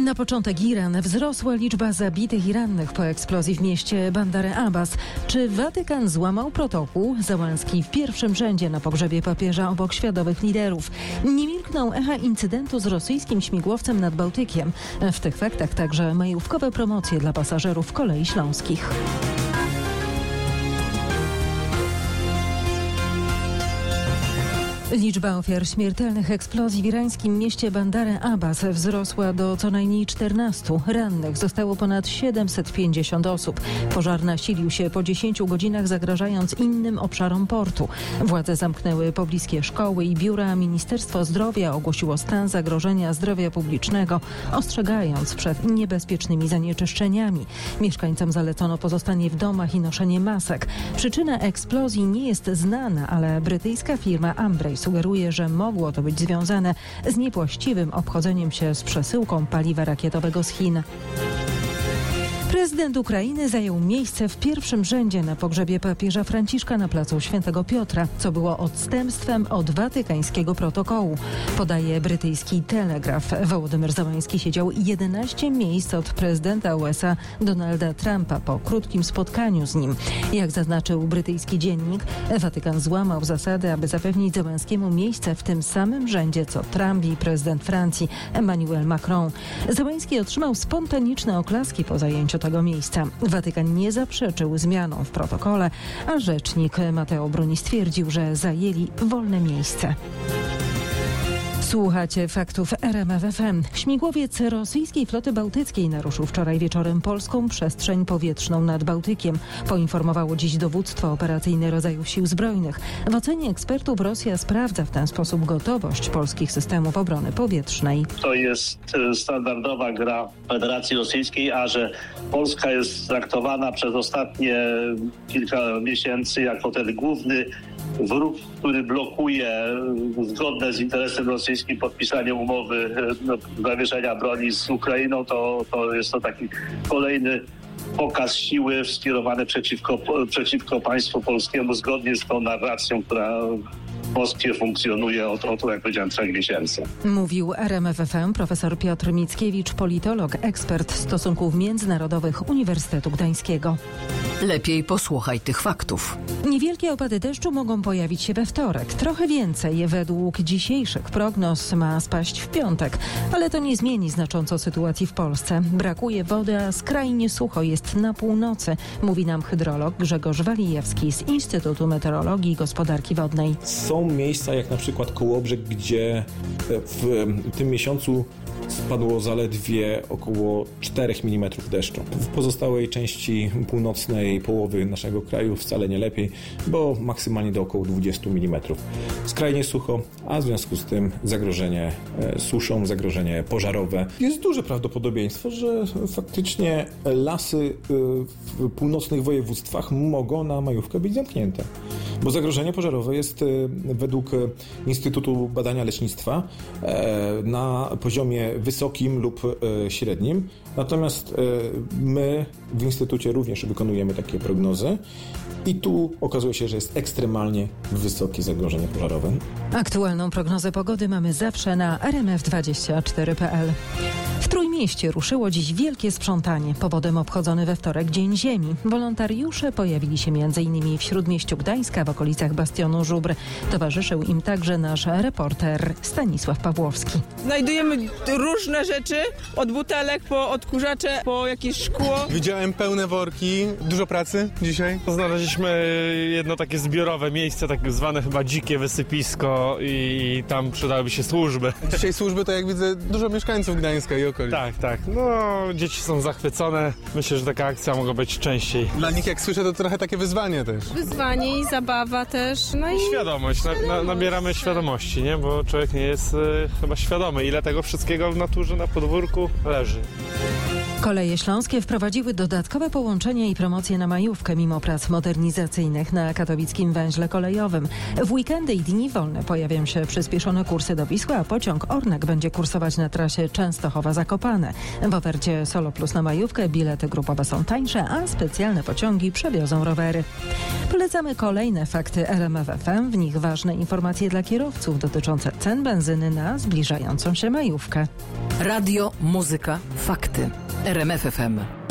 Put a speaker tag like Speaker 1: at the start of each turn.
Speaker 1: Na początek Iran. Wzrosła liczba zabitych i rannych po eksplozji w mieście Bandar Abbas. Czy Watykan złamał protokół? Zełenski w pierwszym rzędzie na pogrzebie papieża obok światowych liderów. Nie milkną echa incydentu z rosyjskim śmigłowcem nad Bałtykiem. W tych faktach także majówkowe promocje dla pasażerów kolei śląskich. Liczba ofiar śmiertelnych eksplozji w irańskim mieście Bandar Abbas wzrosła do co najmniej 14. Rannych zostało ponad 750 osób. Pożar nasilił się po 10 godzinach, zagrażając innym obszarom portu. Władze zamknęły pobliskie szkoły i biura. Ministerstwo Zdrowia ogłosiło stan zagrożenia zdrowia publicznego, ostrzegając przed niebezpiecznymi zanieczyszczeniami. Mieszkańcom zalecono pozostanie w domach i noszenie masek. Przyczyna eksplozji nie jest znana, ale brytyjska firma Ambrey sugeruje, że mogło to być związane z niewłaściwym obchodzeniem się z przesyłką paliwa rakietowego z Chin. Prezydent Ukrainy zajął miejsce w pierwszym rzędzie na pogrzebie papieża Franciszka na placu Świętego Piotra, co było odstępstwem od watykańskiego protokołu. Podaje brytyjski Telegraf. Wołodymyr Zełenski siedział 11 miejsc od prezydenta USA Donalda Trumpa po krótkim spotkaniu z nim. Jak zaznaczył brytyjski dziennik, Watykan złamał zasady, aby zapewnić Zełenskiemu miejsce w tym samym rzędzie co Trump i prezydent Francji Emmanuel Macron. Zełenski otrzymał spontaniczne oklaski po zajęciu tego miejsca. Watykan nie zaprzeczył zmianom w protokole, a rzecznik Matteo Bruni stwierdził, że zajęli wolne miejsce. Słuchacie faktów RMF FM. Śmigłowiec rosyjskiej floty bałtyckiej naruszył wczoraj wieczorem polską przestrzeń powietrzną nad Bałtykiem. Poinformowało dziś dowództwo operacyjne rodzajów sił zbrojnych. W ocenie ekspertów Rosja sprawdza w ten sposób gotowość polskich systemów obrony powietrznej.
Speaker 2: To jest standardowa gra Federacji Rosyjskiej, a że Polska jest traktowana przez ostatnie kilka miesięcy jako ten główny wróg, który blokuje zgodne z interesem rosyjskim podpisanie umowy zawieszenia broni z Ukrainą, to jest to taki kolejny pokaz siły skierowany przeciwko państwu polskiemu, zgodnie z tą narracją, która w Moskwie funkcjonuje od, jak powiedziałem, 3 miesięcy.
Speaker 1: Mówił RMF FM profesor Piotr Mickiewicz, politolog, ekspert stosunków międzynarodowych Uniwersytetu Gdańskiego.
Speaker 3: Lepiej posłuchaj tych faktów.
Speaker 1: Niewielkie opady deszczu mogą pojawić się we wtorek. Trochę więcej według dzisiejszych prognoz ma spaść w piątek. Ale to nie zmieni znacząco sytuacji w Polsce. Brakuje wody, a skrajnie sucho jest na północy, mówi nam hydrolog Grzegorz Walijewski z Instytutu Meteorologii i Gospodarki Wodnej.
Speaker 4: Są miejsca jak na przykład Kołobrzeg, gdzie w tym miesiącu spadło zaledwie około 4 mm deszczu. W pozostałej części północnej połowy naszego kraju wcale nie lepiej, bo maksymalnie do około 20 mm. Skrajnie sucho, a w związku z tym zagrożenie suszą, zagrożenie pożarowe. Jest duże prawdopodobieństwo, że faktycznie lasy w północnych województwach mogą na majówkę być zamknięte, bo zagrożenie pożarowe jest według Instytutu Badania Leśnictwa na poziomie wysokim lub średnim. Natomiast my w Instytucie również wykonujemy takie prognozy i tu okazuje się, że jest ekstremalnie wysokie zagrożenie pożarowe.
Speaker 1: Aktualną prognozę pogody mamy zawsze na rmf24.pl. W Trójmieście ruszyło dziś wielkie sprzątanie. Powodem obchodzony we wtorek Dzień Ziemi. Wolontariusze pojawili się m.in. w Śródmieściu Gdańska, w okolicach Bastionu Żubr. Towarzyszył im także nasz reporter Stanisław Pawłowski.
Speaker 5: Znajdujemy różne rzeczy, od butelek, po odkurzacze, po jakieś szkło.
Speaker 6: Widziałem pełne worki, dużo pracy dzisiaj.
Speaker 7: Znaleźliśmy jedno takie zbiorowe miejsce, tak zwane chyba dzikie wysypisko i tam przydałyby się służby.
Speaker 6: Dzisiaj służby to, jak widzę, dużo mieszkańców Gdańska i okolic.
Speaker 7: Tak. No, dzieci są zachwycone. Myślę, że taka akcja mogła być częściej.
Speaker 6: Dla nich, jak słyszę, to trochę takie wyzwanie też.
Speaker 5: Wyzwanie i zabawa też. No i
Speaker 7: Świadomość. Nabieramy świadomości, nie? Bo człowiek nie jest chyba świadomy, ile tego wszystkiego w naturze na podwórku leży.
Speaker 1: Koleje śląskie wprowadziły dodatkowe połączenia i promocje na majówkę mimo prac modernizacyjnych na katowickim węźle kolejowym. W weekendy i dni wolne pojawią się przyspieszone kursy do Wisły, a pociąg Ornek będzie kursować na trasie Częstochowa-Zakopane. W ofercie Solo Plus na majówkę bilety grupowe są tańsze, a specjalne pociągi przewiozą rowery. Polecamy kolejne fakty RMF FM. W nich ważne informacje dla kierowców dotyczące cen benzyny na zbliżającą się majówkę.
Speaker 3: Radio, muzyka, fakty. RMF FM.